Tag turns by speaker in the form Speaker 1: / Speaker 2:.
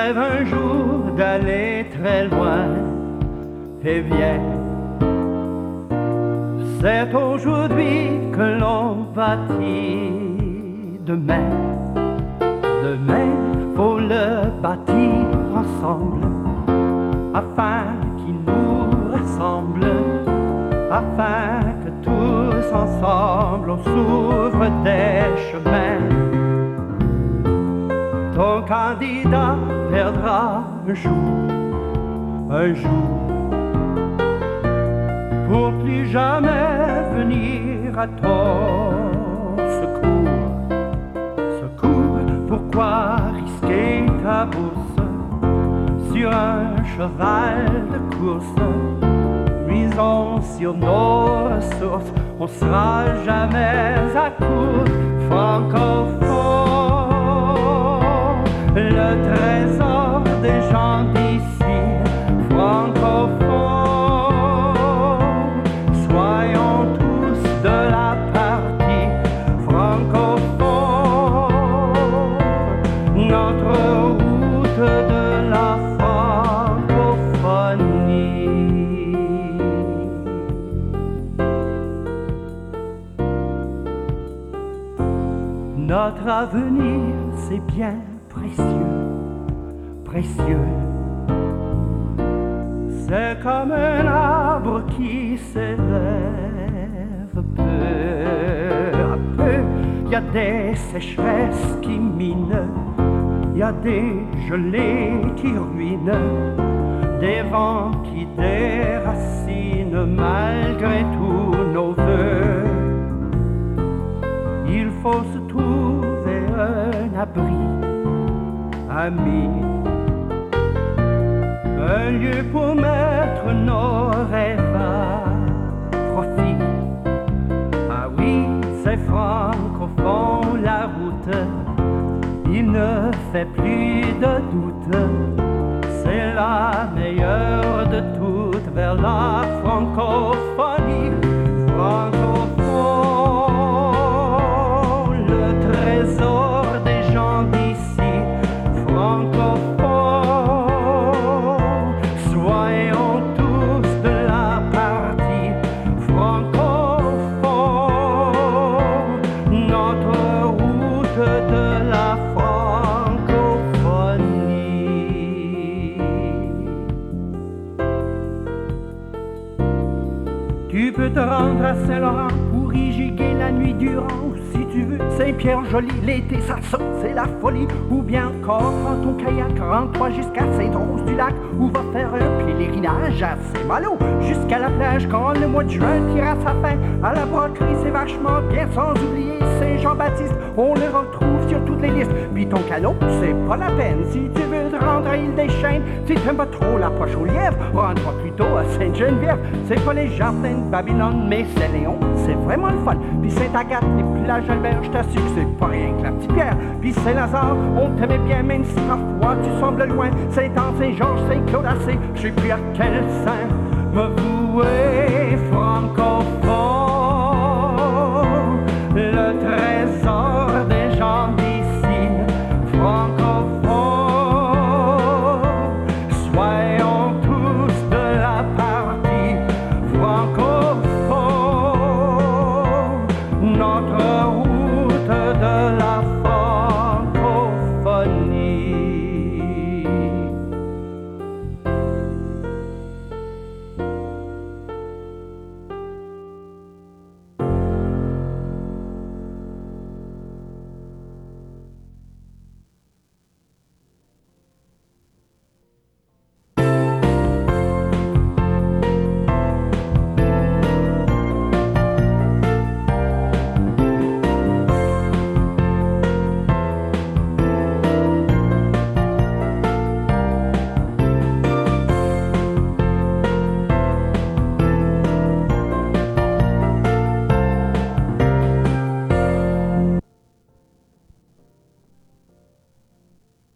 Speaker 1: rêve un jour d'aller très loin, et viens. C'est aujourd'hui que l'on bâtit demain. Demain, faut le bâtir ensemble, afin qu'il nous rassemble, afin que tous ensemble on s'ouvre des chemins. Ton candidat perdra un jour, pour plus jamais venir à ton secours. Secours, pourquoi risquer ta bourse sur un cheval de course? Misons sur nos ressources, on sera jamais à court. Francophone, le trésor des gens d'ici. Francophone, soyons tous de la partie. Francophone, notre route de la francophonie. Notre avenir, c'est bien précieux, précieux. C'est comme un arbre qui s'élève peu à peu. Il y a des sécheresses qui minent, il y a des gelées qui ruinent, des vents qui déracinent malgré tous nos voeux. Il faut se trouver un abri, ami, un lieu pour mettre nos rêves à profit. Ah oui, c'est francophone la route, il ne fait plus de doute. C'est la meilleure de toutes vers la francophonie. Francophone, le trésor des gens d'ici. Francophone, soyons tous de la partie. Francophone, notre route de la francophonie. Tu peux te rendre à Saint-Laurent pour y giguer la nuit durant. Si tu veux Saint-Pierre-Joli, l'été ça saute, c'est la folie. Ou bien encore, prends ton kayak, rends-toi jusqu'à Sainte-Rose-du-Lac, ou va faire un pèlerinage à Saint-Malo, jusqu'à la plage quand le mois de juin tire à sa fin. À la broderie, c'est vachement bien, sans oublier Saint-Jean-Baptiste, on le retrouve sur toutes les listes. Puis ton canot, c'est pas la peine, si tu veux te rendre à Île-des-Chênes. Si t'aimes pas trop la poche aux lièvres, rends-toi plutôt à Sainte-Geneviève. C'est pas les jardins de Babylone, mais c'est Léon, c'est vraiment le fun. Puis Sainte-Agathe, les plages Albert, je t'assure que c'est pas rien que la petite pierre. Puis Saint-Lazare, on t'aimait bien, même si parfois tu sembles loin. Saint-Anne, Saint-Georges, Saint-Claude, assez, je sais plus à quel saint me vouer.